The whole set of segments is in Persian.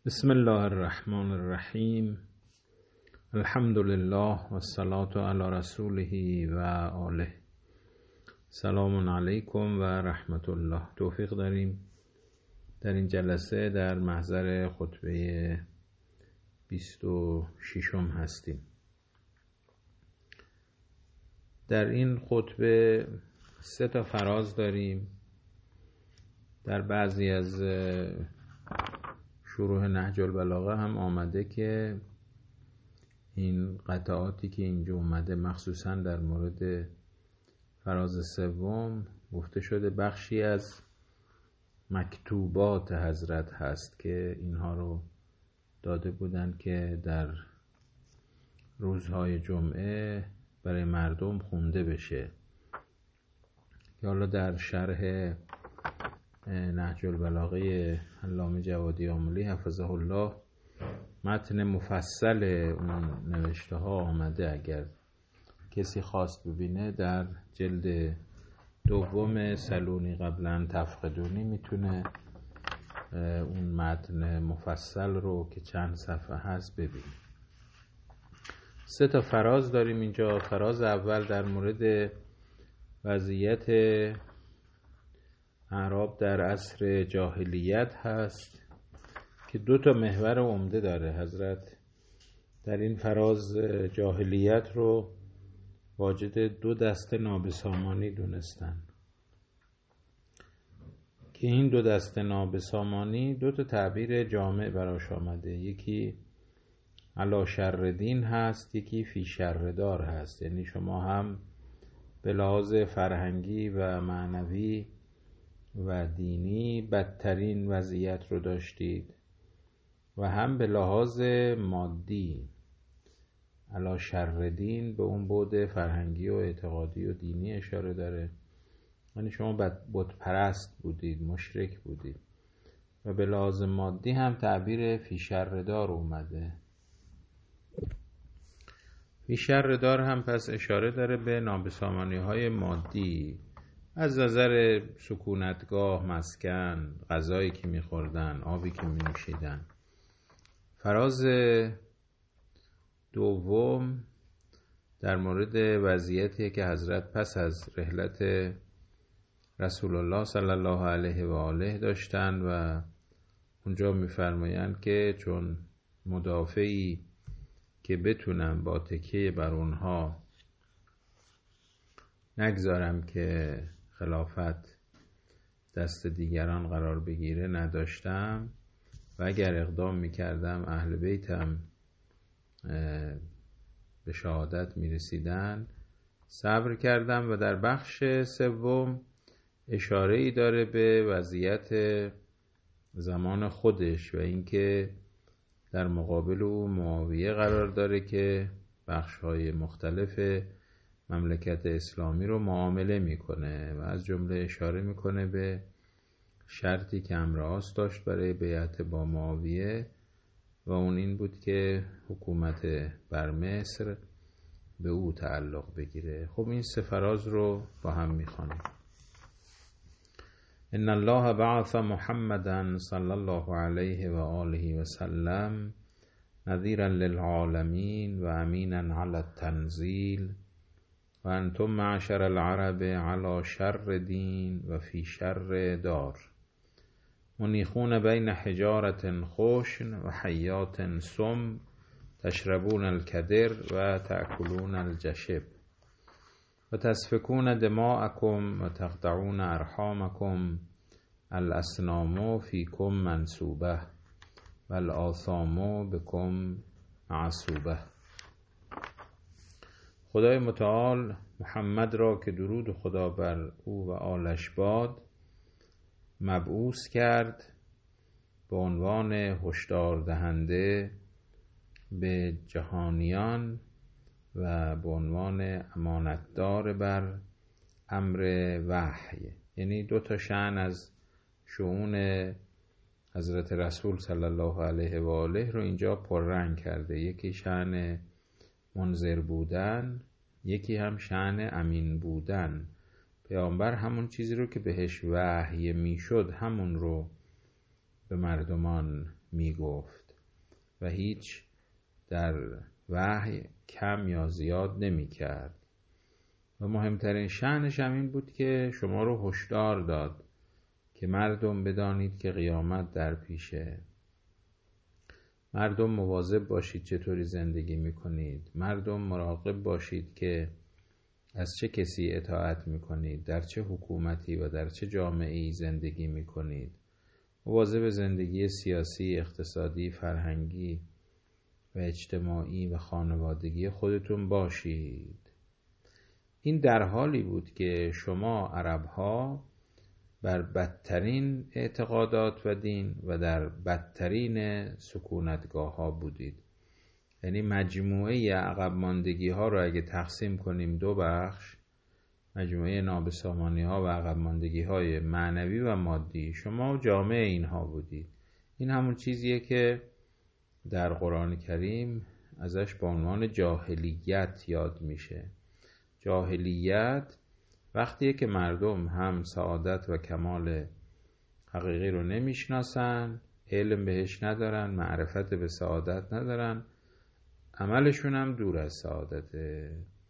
بسم الله الرحمن الرحیم. الحمد لله و الصلاة علی رسوله و آله. سلام علیکم و رحمت الله. توفیق داریم در این جلسه در محضر خطبه 26 هستیم. در این خطبه 3 فراز داریم. در بعضی از شروح نهج البلاغه هم آمده که این قطعاتی که اینجا اومده مخصوصا در مورد فراز سوم گفته شده بخشی از مکتوبات حضرت هست که اینها رو داده بودن که در روزهای جمعه برای مردم خونده بشه. که حالا در شرح نهج البلاغه علامه جوادی آملی حفظه الله متن مفصل اون نوشته ها آمده. اگر کسی خواست ببینه در جلد 2 سلونی قبلا تفقدونی میتونه اون متن مفصل رو که چند صفحه هست ببینه. 3 فراز داریم اینجا. فراز اول در مورد وضعیت اعراب در عصر جاهلیت هست که 2 محور عمده داره. حضرت در این فراز جاهلیت رو واجد 2 دسته نابسامانی دونستن که این 2 دسته نابسامانی 2 تعبیر جامع براش آمده. یکی علی شر دین هست، یکی فی شر دار هست. یعنی شما هم به لحاظ فرهنگی و معنوی و دینی بدترین وضعیت رو داشتید و هم به لحاظ مادی علی شر دین به اون بعد فرهنگی و اعتقادی و دینی اشاره داره. یعنی شما بت پرست بودید، مشرک بودید. و به لحاظ مادی هم تعبیر فی شر دار اومده. فی شر دار هم پس اشاره داره به نابسامانی های مادی از نظر سکونتگاه، مسکن، غذایی که میخوردن، آبی که مینوشیدن. فراز دوم در مورد وضعیتی که حضرت پس از رحلت رسول الله صلی الله علیه و آله داشتن و اونجا میفرمایند که چون مدافعی که بتونم با تکیه بر اونها نگذارم که خلافت دست دیگران قرار بگیره نداشتم و اگر اقدام میکردم اهل بیتم به شهادت میرسیدن. صبر کردم. و در بخش سوم اشاره ای داره به وضعیت زمان خودش و اینکه در مقابل او معاویه قرار داره که بخش‌های مختلف مملکت اسلامی رو معامله میکنه و از جمله اشاره میکنه به شرطی که عمرو عاص داشت برای بیعت با معاویه و اون این بود که حکومت بر مصر به او تعلق بگیره. خب این 3 فراز رو با هم میخوانیم. ان الله بعث محمدا صلی الله علیه و آله و سلم نذیرا للعالمین و امینا علی التنزیل و انتم معشر العرب علی شر دین و فی شر دار منیخون بین حجارة خشن و حیات سم تشربون الکدر و تأکلون الجشب و تسفکون دماءکم و تقطعون ارحامکم الاسنام فیکم منصوبه و الآثام بکم معصوبه. خدای متعال محمد را که درود خدا بر او و آلش باد مبعوث کرد به عنوان هشدار دهنده به جهانیان و به عنوان امانتدار بر امر وحی. یعنی 2 شأن از شؤون حضرت رسول صلی الله علیه و آله رو اینجا پررنگ کرده. یکی شأن منذر بودن، یکی هم شأن امین بودن. پیامبر همون چیزی رو که بهش وحی میشد همون رو به مردمان میگفت و هیچ در وحی کم یا زیاد نمی کرد. و مهمترین شأنش هم این بود که شما رو هشدار داد که مردم بدانید که قیامت در پیشه. مردم مواظب باشید چطوری زندگی میکنید. مردم مراقب باشید که از چه کسی اطاعت میکنید، در چه حکومتی و در چه جامعه‌ای زندگی میکنید. مواظب زندگی سیاسی، اقتصادی، فرهنگی و اجتماعی و خانوادگی خودتون باشید. این در حالی بود که شما عرب‌ها بر بدترین اعتقادات و دین و در بدترین سکونتگاه ها بودید. یعنی مجموعه عقب ماندگی ها رو اگه تقسیم کنیم دو بخش، مجموعه نابسامانی ها و عقب ماندگی های معنوی و مادی، شما جامعه اینها بودید. این همون چیزیه که در قرآن کریم ازش با عنوان جاهلیت یاد میشه. جاهلیت وقتیه که مردم هم سعادت و کمال حقیقی رو نمیشناسن، علم بهش ندارن، معرفت به سعادت ندارن، عملشون هم دور از سعادته.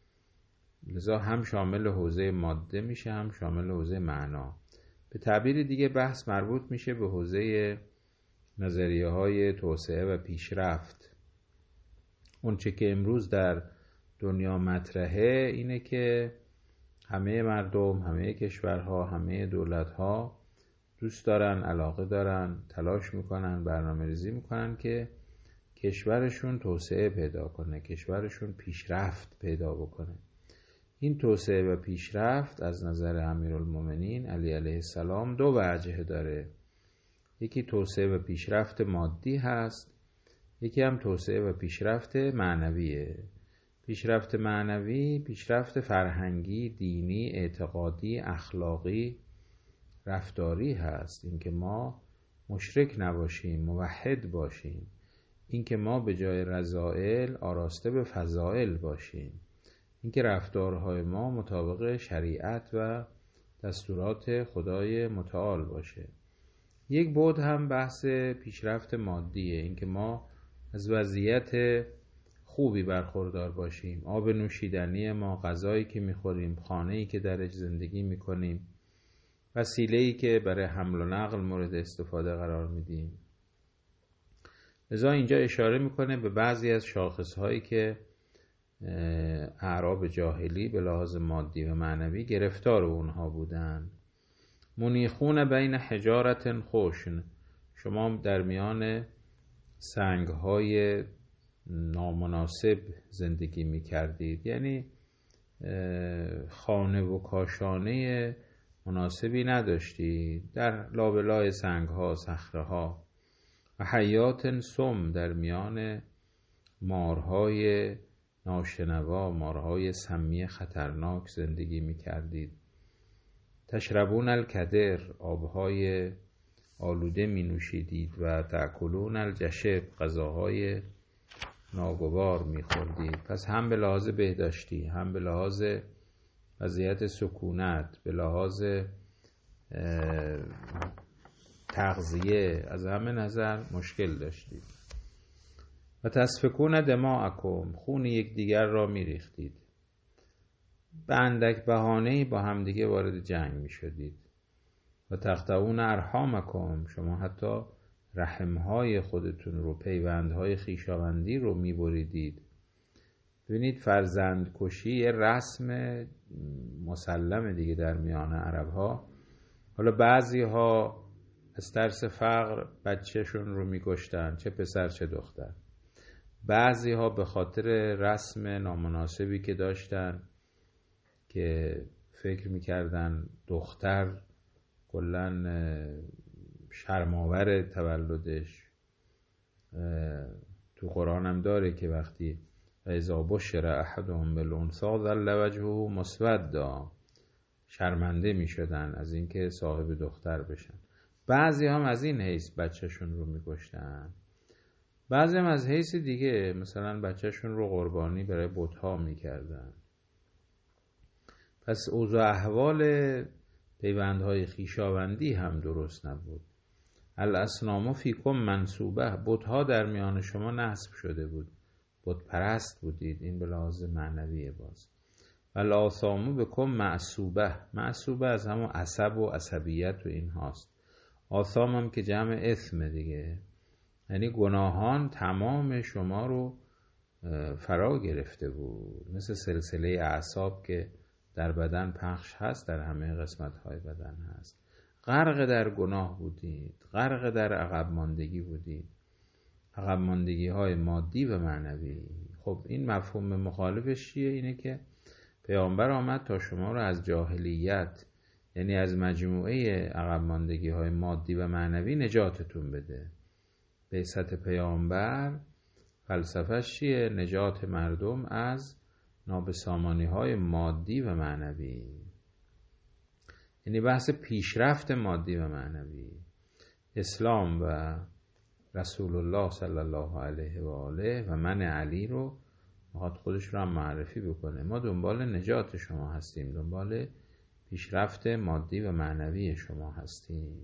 لذا هم شامل حوزه ماده میشه، هم شامل حوزه معنا. به تعبیر دیگه بحث مربوط میشه به حوزه نظریه های توسعه و پیشرفت. اون چه که امروز در دنیا مطرحه اینه که همه مردم، همه کشورها، همه دولتها دوست دارن، علاقه دارن، تلاش میکنن، برنامه‌ریزی میکنن که کشورشون توسعه پیدا کنه، کشورشون پیشرفت پیدا بکنه. این توسعه و پیشرفت از نظر امیرالمومنین علی علیه السلام دو وجه داره. یکی توسعه و پیشرفت مادی هست، یکی هم توسعه و پیشرفت معنویه. پیشرفت معنوی پیشرفت فرهنگی، دینی، اعتقادی، اخلاقی، رفتاری هست. اینکه ما مشرک نباشیم، موحد باشیم. اینکه ما به جای رذائل آراسته به فضائل باشیم. اینکه رفتارهای ما مطابق شریعت و دستورات خدای متعال باشه. یک بعد هم بحث پیشرفت مادیه. اینکه ما از وضعیت خوبی برخوردار باشیم. آب نوشیدنی ما، غذایی که میخوریم، خانه‌ای که درش زندگی میکنیم، وسیله‌ای که برای حمل و نقل مورد استفاده قرار میدیم. لذا اینجا اشاره میکنه به بعضی از شاخصهایی که اعراب جاهلی به لحاظ مادی و معنوی گرفتار اونها بودن. منیخون بین حجارت خوشن، شما در میان سنگ‌های نامناسب زندگی می کردید. یعنی خانه و کاشانه مناسبی نداشتید، در لابلای سنگ‌ها، صخره‌ها. و حیات سم، در میان مارهای ناشنوا، مارهای سمی خطرناک زندگی می کردید. تشربون الکدر، آبهای آلوده می نوشیدید. و تأکلون الجشب، غذاهای ناگوار می خوردید. پس هم به لحاظ بهداشتی، هم به لحاظ وضعیت سکونت، به لحاظ تغذیه، از همه نظر مشکل داشتید. و تسفکون دماءکم، خون یکدیگر را می ریختید. به اندک بهانه‌ای با همدیگه وارد جنگ می شدید. و تقطعون ارحامکم، شما حتی رحمهای خودتون رو، پیوندهای خویشاوندی رو می بریدید. ببینید فرزند کشی یه رسم مسلم دیگه در میان عرب‌ها. حالا بعضی ها از ترس فقر بچهشون رو می کشتن، چه پسر چه دختر. بعضی ها به خاطر رسم نامناسبی که داشتن که فکر میکردن دختر کلن شرم‌آور تولدش. تو قرآن هم داره که وقتی اذا بشر احدهم بالانثی ظل وجهه مسودا، شرمنده میشدن از اینکه صاحب دختر بشن. بعضی هم از این حیث بچهشون رو میکشتن. بعضی هم از حیث دیگه، مثلا بچهشون رو قربانی برای بت‌ها میکردن. پس اوضاع احوال پیوندهای خویشاوندی هم درست نبود. الاصنام فیکم منصوبه، بت‌ها در میان شما نصب شده بود، بت پرست بودید. این به لحاظ معنویه. باز والآثام بکم معصوبه، معصوبه از همون عصب و عصبیت و این هاست. آثام هم که جمع اثم دیگه، یعنی گناهان تمام شما رو فرا گرفته بود، مثل سلسله اعصاب که در بدن پخش هست، در همه قسمت های بدن هست. غرق در گناه بودید، غرق در عقب ماندگی بودید، عقب ماندگی های مادی و معنوی. خب این مفهوم مخالفش چیه؟ اینه که پیامبر آمد تا شما رو از جاهلیت، یعنی از مجموعه عقب ماندگی های مادی و معنوی نجاتتون بده. بعثت پیامبر فلسفه‌اش چیه؟ نجات مردم از نابسامانی های مادی و معنوی، یعنی بحث پیشرفت مادی و معنوی. اسلام و رسول الله صلی الله علیه و آله و من علی رو میخواد خودش رو هم معرفی بکنه. ما دنبال نجات شما هستیم، دنبال پیشرفت مادی و معنوی شما هستیم.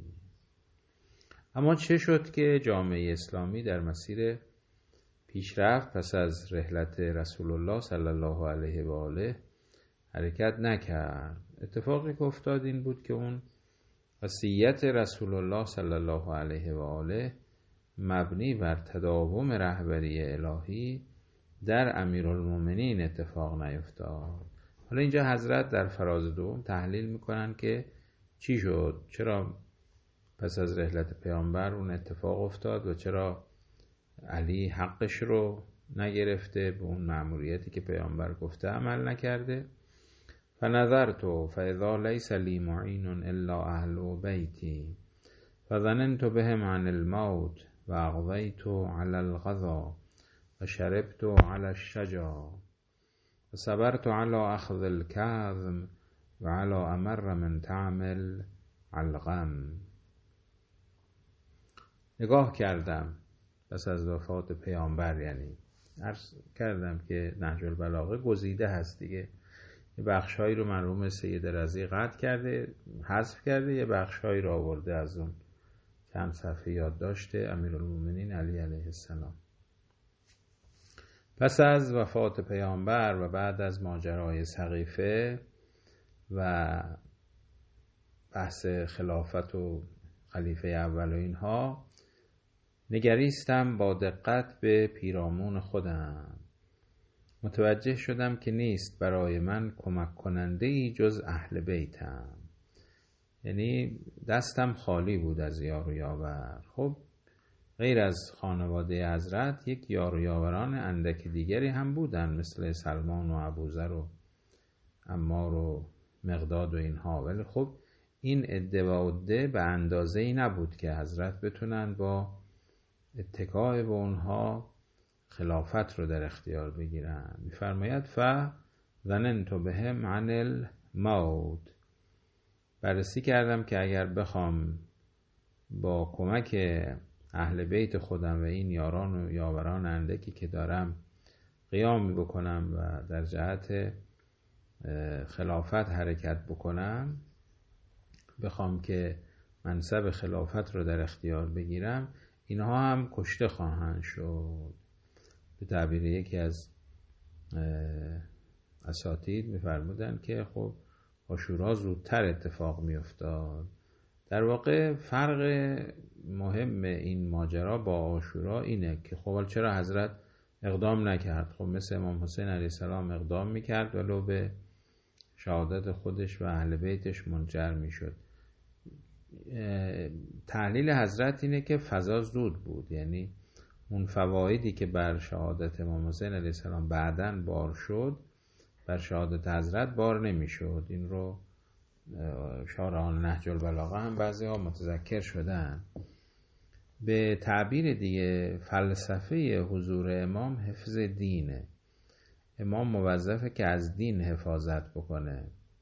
اما چه شد که جامعه اسلامی در مسیر پیشرفت پس از رحلت رسول الله صلی الله علیه و آله حرکت نکرد؟ اتفاقی که افتاد این بود که اون وصیت رسول الله صلی الله علیه و آله مبنی بر تداوم رهبری الهی در امیرالمومنین اتفاق نیفتاد. حالا اینجا حضرت در فراز دوم تحلیل میکنن که چی شد، چرا پس از رحلت پیامبر اون اتفاق افتاد و چرا علی حقش رو نگرفته، به اون مأموریتی که پیامبر گفته عمل نکرده. فنظرت فاذا لیس لی معین الا اهل بیتی فظننت بهم عن الموت و اغویت علی الغذا و شربت علی الشجا و صبرت علی اخذ الکظم و علی امر من تعمل علقم. نگاه کردم پس از وفات پیامبر، یعنی عرض کردم که نهج البلاغه گزیده هست دیگه، یه بخشهایی رو مرحوم سید رضی قطع کرده، حذف کرده، یه بخشهایی رو آورده از اون چند صفحه یادداشت امیرالمومنین علی علیه السلام. پس از وفات پیامبر و بعد از ماجرای سقیفه و بحث خلافت و خلیفه اول و اینها، نگریستم با دقت به پیرامون خودم، متوجه شدم که نیست برای من کمک کننده‌ای جز اهل بیتم. یعنی دستم خالی بود از یار و یاور. خب غیر از خانواده حضرت یک یار و یاوران اندک دیگری هم بودن، مثل سلمان و ابوذر و عمار و مقداد و اینها، ولی خب این عده و عده به اندازه‌ای نبود که حضرت بتونن با اتکای به اونها خلافت رو در اختیار بگیرن. میفرماید فظننت بهم عن الموت، بررسی کردم که اگر بخوام با کمک اهل بیت خودم و این یاران و یاوران اندکی که دارم قیام بکنم و در جهت خلافت حرکت بکنم، بخوام که منصب خلافت رو در اختیار بگیرم، اینها هم کشته خواهند شد. به تعبیر یکی از اساتید می‌فرمودند که خب عاشورا زودتر اتفاق می‌افتاد. در واقع فرق مهم این ماجرا با عاشورا اینه که خب چرا حضرت اقدام نکرد؟ خب مثل امام حسین علیه السلام اقدام می‌کرد ولو به شهادت خودش و اهل بیتش منجر می‌شد. تحلیل حضرت اینه که فضا زود بود، یعنی اون فوایدی که بر شهادت امام حسین علیه السلام بعداً بار شد بر شهادت حضرت بار نمیشد. این رو شارحان نهج البلاغه هم بعضی ها متذکر شدن. به تعبیر دیگه فلسفه حضور امام حفظ دینه. امام موظفه که از دین حفاظت بکنه.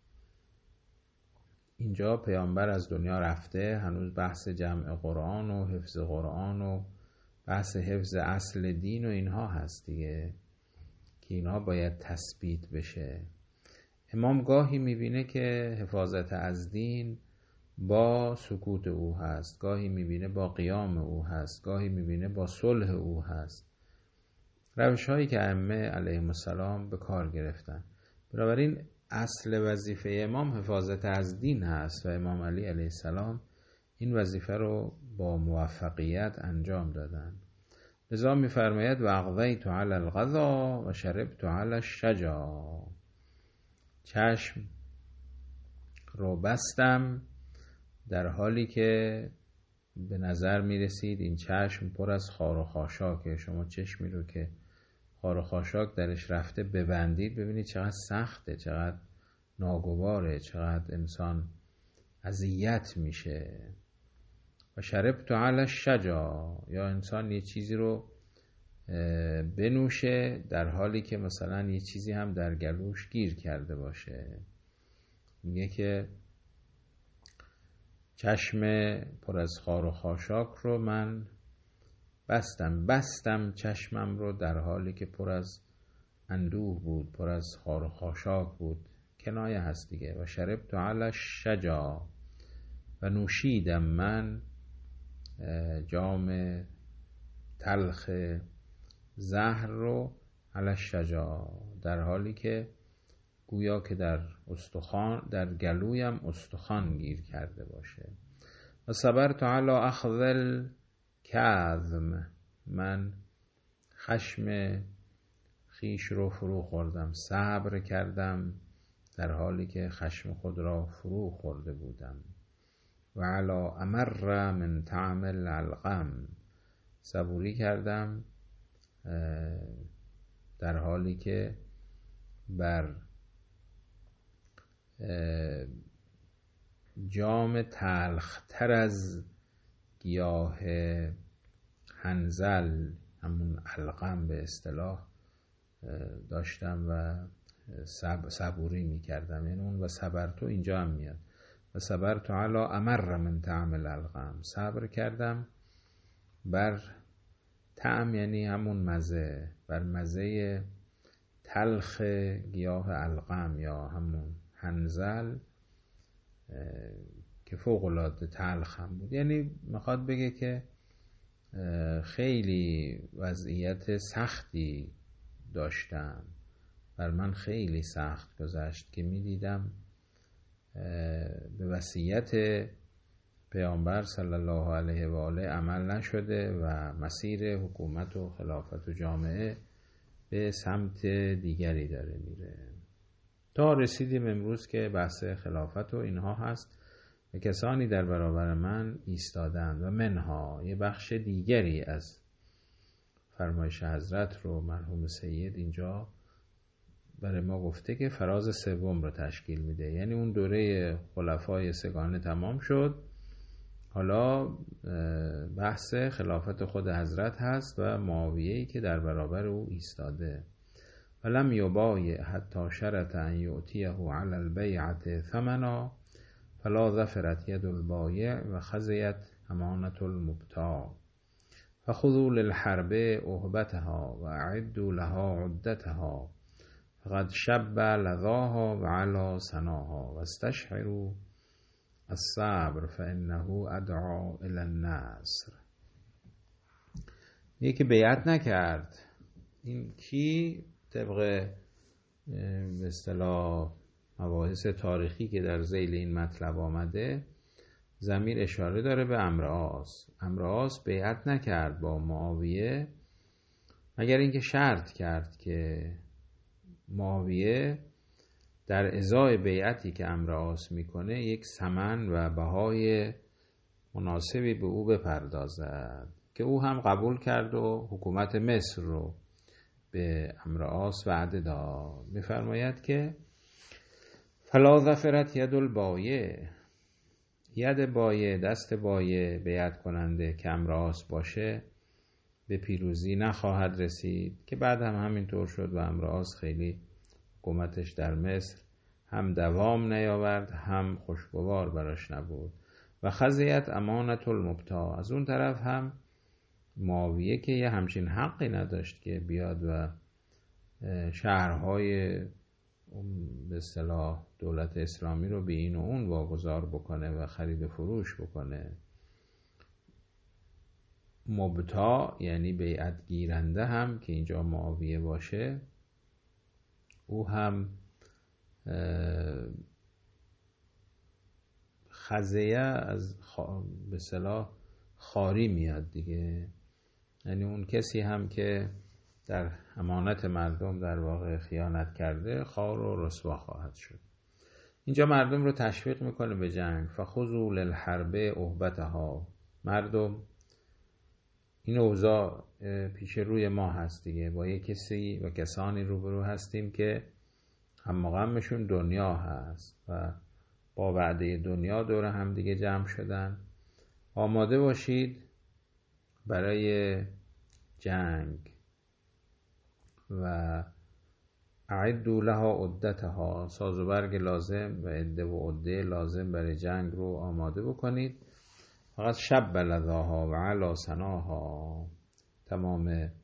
اینجا پیامبر از دنیا رفته، هنوز بحث جمع قرآن و حفظ قرآن و بحث حفظ اصل دین و اینها هست دیگه، که اینها باید تثبیت بشه. امام گاهی میبینه که حفاظت از دین با سکوت او هست، گاهی میبینه با قیام او هست، گاهی میبینه با صلح او هست. روش هایی که ائمه علیهم السلام به کار گرفتن. بنابراین اصل وظیفه امام حفاظت از دین هست و امام علی علیه السلام این وظیفه رو با موفقیت انجام دادن. لذا می‌فرماید و اقضیت علی القضا و شربت علی الشجا. چشم رو بستم در حالی که به نظر میرسید این چشم پر از خار و خاشاکه. شما چشمی رو که خار و خاشاک درش رفته ببندید، ببینید چقدر سخته، چقدر ناگواره، چقدر انسان اذیت میشه. و شربت علی الشجا، یا انسان یه چیزی رو بنوشه در حالی که مثلا یه چیزی هم در گلوش گیر کرده باشه. میگه که چشم پر از خار و خاشاک رو من بستم چشمم رو در حالی که پر از اندوه بود، پر از خار و خاشاک بود. کنایه هست دیگه. و شربت علی الشجا، و نوشیدم من جام تلخ زهر رو علی الشجا، در حالی که گویا که در گلویم استخوان گیر کرده باشه. و صبرت علی اخذ الکظم، من خشم خیش رو فرو خوردم، صبر کردم در حالی که خشم خود را فرو خورده بودم. و علی امر من طعم العلقم، صبوری کردم در حالی که بر جام تلختر از گیاه حنظل، همون علقم به اصطلاح، داشتم و صبوری می کردم. یعنی اون و صبرتو اینجا هم میاد. و صبرتو علی امر من طعم العلقم، صبر کردم بر طعم یعنی همون مزه، بر مزه تلخ گیاه علقم یا همون حنظل که فوق العاده تلخ هم بود. یعنی میخواد بگه که خیلی وضعیت سختی داشتم، بر من خیلی سخت گذشت که میدیدم به وصیت پیامبر صلی الله علیه و آله عمل نشده و مسیر حکومت و خلافت و جامعه به سمت دیگری داره میره، تا رسیدیم امروز که بحث خلافت و اینها هست و کسانی در برابر من ایستادند. و منها، یه بخش دیگری از فرمایش حضرت رو مرحوم سید اینجا برای ما گفته که فراز سوم رو تشکیل میده. یعنی اون دوره خلفای سگانه تمام شد، حالا بحث خلافت خود حضرت هست و معاویه‌ای که در برابر او ایستاده. ولم یبایع حتی شرط ان یؤتیه علی البیعة ثمنا فلا ظفرت ید البایع و خزیت امانة المبتاع فخذوا للحرب اهبتها و اعدوا لها عدتها فقد شب لظاها و علا سناها و استشعروا الصبر فانه ادعا الی النصر. یکی بیعت نکرد. این کی؟ طبق به اصطلاح مباحث تاریخی که در ذیل این مطلب آمده، ضمیر اشاره داره به عمرو عاص. عمرو عاص بیعت نکرد با معاویه مگر اینکه شرط کرد که معاویه در ازای بیعتی که عمرو عاص میکنه یک ثمن و بهای مناسبی به او بپردازد، که او هم قبول کرد و حکومت مصر رو به عمرو عاص وعده داد. میفرماید که فلا ظفرت ید البایع، ید بایع، دست بایع، بیعت کننده که عمرو عاص باشه به پیروزی نخواهد رسید، که بعد هم همینطور شد و عمرو عاص خیلی حکومتش در مصر هم دوام نیاورد هم خوشگوار براش نبود. و خزیت امانة المبتاع، از اون طرف هم معاویه که یه همچین حقی نداشت که بیاد و شهرهای به اصطلاح دولت اسلامی رو به این و اون واگذار بکنه و خرید و فروش بکنه. مبتاع یعنی بیعت گیرنده هم که اینجا معاویه باشه، او هم خزیه از به اصطلاح خاری میاد دیگه، یعنی اون کسی هم که در امانت مردم در واقع خیانت کرده خوار و رسوا خواهد شد. اینجا مردم رو تشویق میکنه به جنگ. فخذوا للحرب اهبتها، مردم این اوضاع پیش روی ما هست دیگه، با یک کسی و کسانی روبرو هستیم که هم غمشون دنیا هست و با وعده دنیا دور هم دیگه جمع شدن. آماده باشید برای جنگ و اعدوا لها عدتها، ساز و برگ لازم و عده و عده لازم برای جنگ رو آماده بکنید. فقط شب لظاها و علا سناها، تمام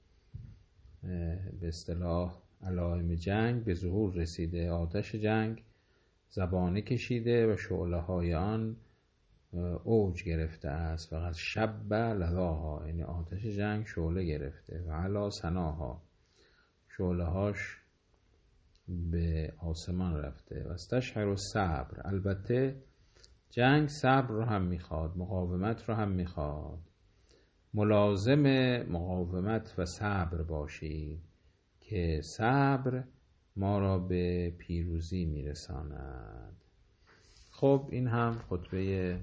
به اصطلاح علائم جنگ به ظهور رسیده، آتش جنگ زبانه کشیده و شعله های آن اوج گرفته است. فقط شب لظاها یعنی آتش جنگ شعله گرفته، و علا سناها شعله هاش به آسمان رفته. و استشعر الصبر، البته جنگ صبر رو هم میخواد، مقاومت رو هم میخواد. ملازم مقاومت و صبر باشید که صبر ما را به پیروزی میرساند. خب این هم خطبه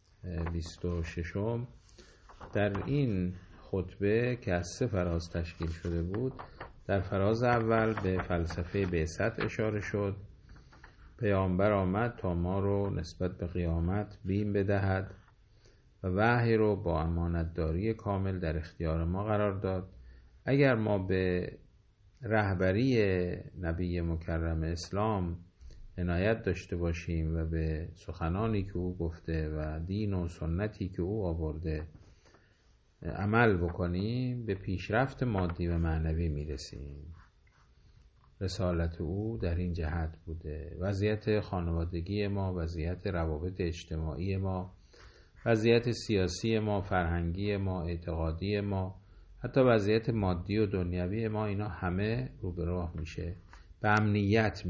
26م. در این خطبه که از 3 فراز تشکیل شده بود، در فراز اول به فلسفه بعثت اشاره شد. پیامبر آمد تا ما رو نسبت به قیامت بیم بدهد و وحی رو با امانتداری کامل در اختیار ما قرار داد. اگر ما به رهبری نبی مکرم اسلام عنایت داشته باشیم و به سخنانی که او گفته و دین و سنتی که او آورده عمل بکنیم، به پیشرفت مادی و معنوی میرسیم. رسالت او در این جهت بوده. وضعیت خانوادگی ما، وضعیت روابط اجتماعی ما، وضعیت سیاسی ما، فرهنگی ما، اعتقادی ما، حتی وضعیت مادی و دنیوی ما، اینا همه رو به راه میشه. به امنیت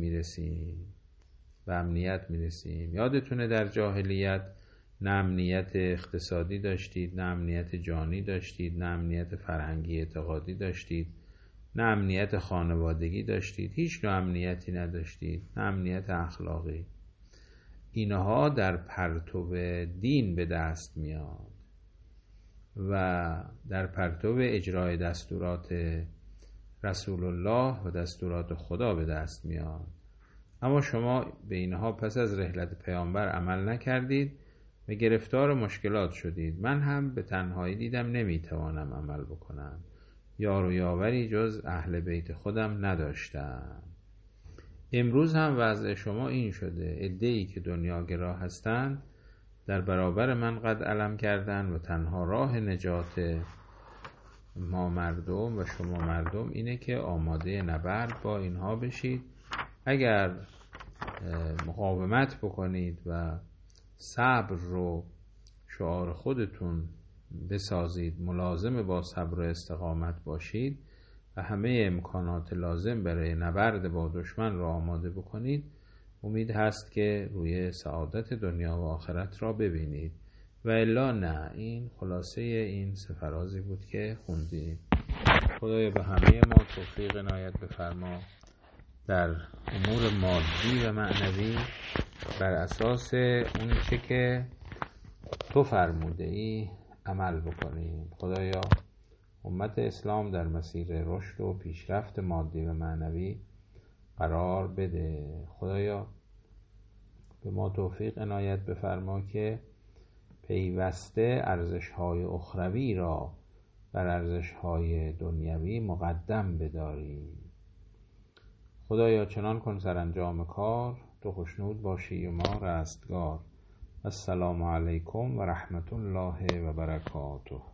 میرسیم. یادتونه در جاهلیت نه امنیت اقتصادی داشتید، نه امنیت جانی داشتید، نه امنیت فرهنگی اعتقادی داشتید، نه امنیت خانوادگی داشتید، هیچ نوع امنیتی نداشتید، نه امنیت اخلاقی. اینها در پرتو دین به دست میاد و در پرتو اجرای دستورات رسول الله و دستورات خدا به دست میاد. اما شما به اینها پس از رحلت پیامبر عمل نکردید و گرفتار مشکلات شدید. من هم به تنهایی دیدم نمیتوانم عمل بکنم، یار و یاوری جز اهل بیت خودم نداشتم. امروز هم وضع شما این شده. عده‌ای که دنیاگرا هستند در برابر من قد علم کردن و تنها راه نجات ما مردم و شما مردم اینه که آماده نبرد با اینها بشید. اگر مقاومت بکنید و صبر رو شعار خودتون بسازید، ملازم با صبر و استقامت باشید و همه امکانات لازم برای نبرد با دشمن را آماده بکنید، امید هست که روی سعادت دنیا و آخرت را ببینید. و الا نه. این خلاصه این 3 فرازی بود که خوندیم. خدایا به همه ما توفیق عنایت بفرما در امور مادی و معنوی بر اساس اون چه که تو فرموده ای عمل بکنیم. خدایا امت اسلام در مسیر رشد و پیشرفت مادی و معنوی قرار بده. خدایا به ما توفیق عنایت بفرما که پیوسته ارزش‌های اخروی را بر ارزش‌های دنیوی مقدم بداری. خدایا چنان کن سرانجام کار تو خوشنود باشی و ما رستگار. السلام علیکم و رحمت الله و برکاته.